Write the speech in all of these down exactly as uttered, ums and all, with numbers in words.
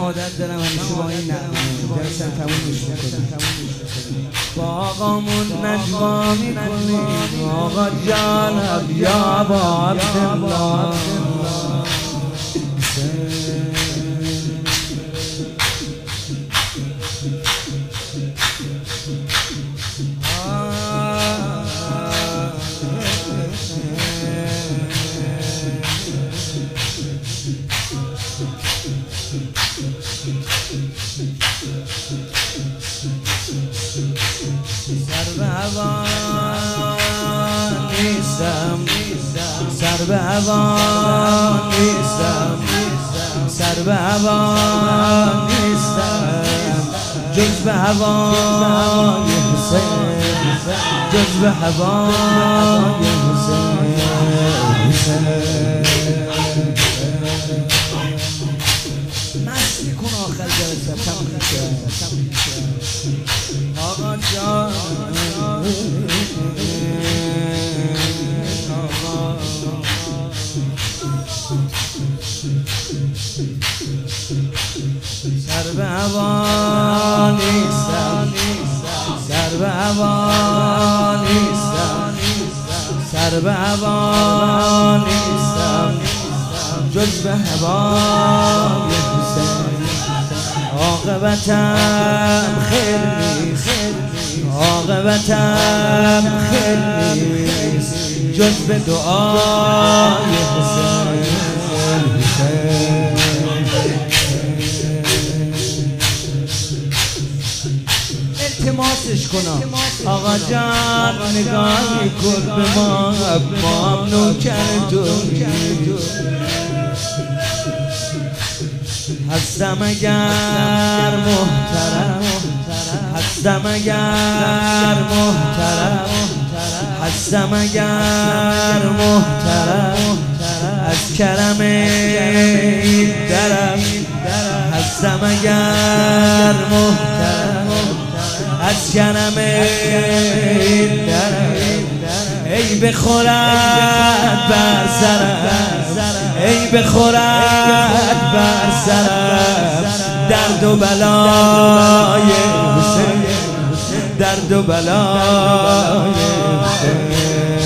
عادت دارم همیشه با این نغمه جلسه تمومش میکنم. با آقامون نجوا میکنیم آقا جان یا با عبدالله. سر به هوا نیستم، سر به هوا نیستم، سر به هوا نیستم، جز به هوای حسین، جز به هوای حسین. مستی کن آخر جلسه تموم میشه. آقا جان سر به هوا نیستم، سر به هوا نیستم، سر به هوا نیستم، جز به هوای حسین. عاقبتم خیر نیست، عاقبتم خیر نیست، جز به دعای حسین. التماسش کنم آقا جان نگاهی کن به ما، ما هم نوکر تویی. هستم اگر محترم، هستم اگر محترم، هستم اگر محترم، از کرم این درم، هستم اگر محترم، از کرم این درم. ای بخورد بر سرم، ای بخورد بر سرم، درد و بلای حسین، درد و بلای حسین.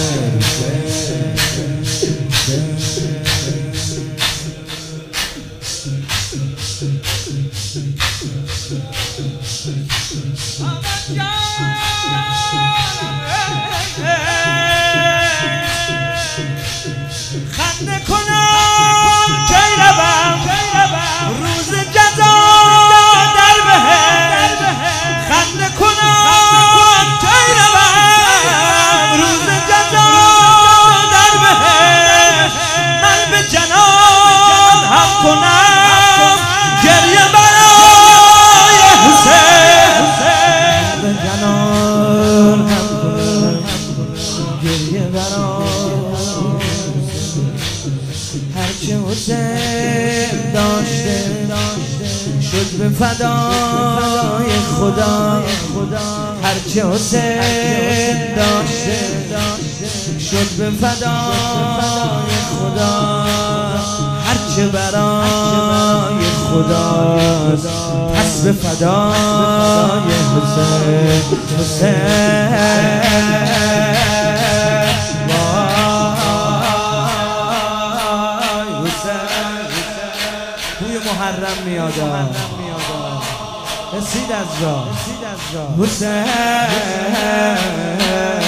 خنده کنم کی روم روز جزا در بهشت، خنده کنم کی روم روز جزا در بهشت. من به جنان هم کنم گریه برای حسین، به جنان هم کنم گریه برای هرچه حسین داشته شد به فدای خدا، هرچه حسین داشته شد به فدای خدا، هرچه برای خداست پس به فدای حسین. حسین محرم میاد، رسید از راه حسین.